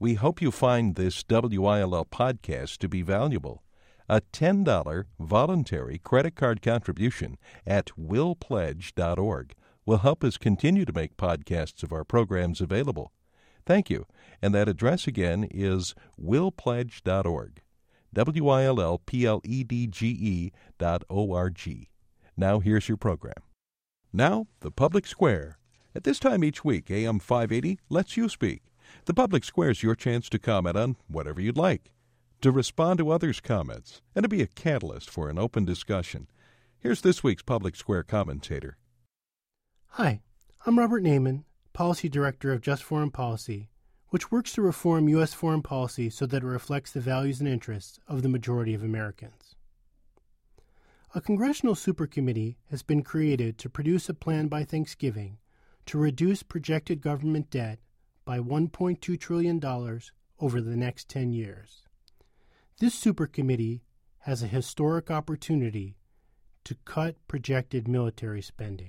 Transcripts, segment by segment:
We hope you find this WILL podcast to be valuable. A $10 voluntary credit card contribution at willpledge.org will help us continue to make podcasts of our programs available. Thank you. And that address again is willpledge.org. WILLPLEDGE.org. Now here's your program. Now, the Public Square. At this time each week, AM 580 lets you speak. The Public Square is your chance to comment on whatever you'd like, to respond to others' comments, and to be a catalyst for an open discussion. Here's this week's Public Square commentator. Hi, I'm Robert Naiman, Policy Director of Just Foreign Policy, which works to reform U.S. foreign policy so that it reflects the values and interests of the majority of Americans. A congressional supercommittee has been created to produce a plan by Thanksgiving to reduce projected government debt by $1.2 trillion over the next 10 years. This supercommittee has a historic opportunity to cut projected military spending.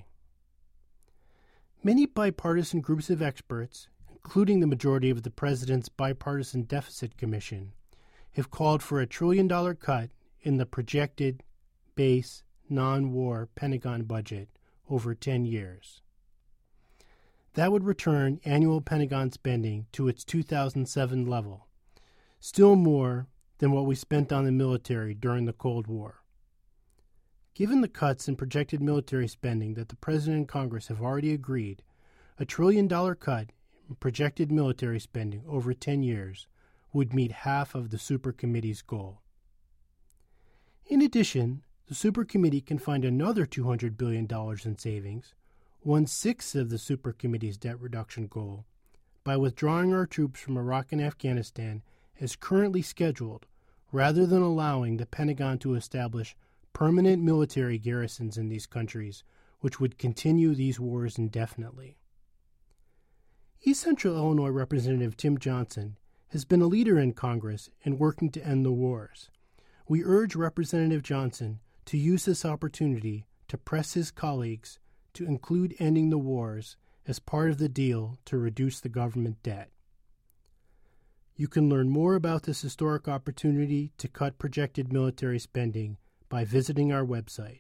Many bipartisan groups of experts, including the majority of the President's Bipartisan Deficit Commission, have called for a $1 trillion cut in the projected base non-war Pentagon budget over 10 years. That would return annual Pentagon spending to its 2007 level, still more than what we spent on the military during the Cold War. Given the cuts in projected military spending that the President and Congress have already agreed, a $1 trillion cut in projected military spending over 10 years would meet half of the supercommittee's goal. In addition, the supercommittee can find another $200 billion in savings, 1/6 of the supercommittee's debt reduction goal, by withdrawing our troops from Iraq and Afghanistan as currently scheduled, rather than allowing the Pentagon to establish permanent military garrisons in these countries, which would continue these wars indefinitely. East Central Illinois Representative Tim Johnson has been a leader in Congress in working to end the wars. We urge Representative Johnson to use this opportunity to press his colleagues to include ending the wars as part of the deal to reduce the government debt. You can learn more about this historic opportunity to cut projected military spending by visiting our website,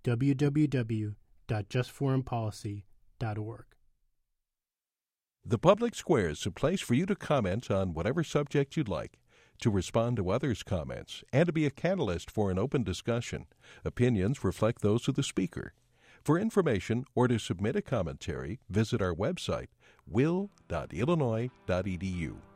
www.justforeignpolicy.org. The Public Square is a place for you to comment on whatever subject you'd like, to respond to others' comments, and to be a catalyst for an open discussion. Opinions reflect those of the speaker. For information or to submit a commentary, visit our website, will.illinois.edu.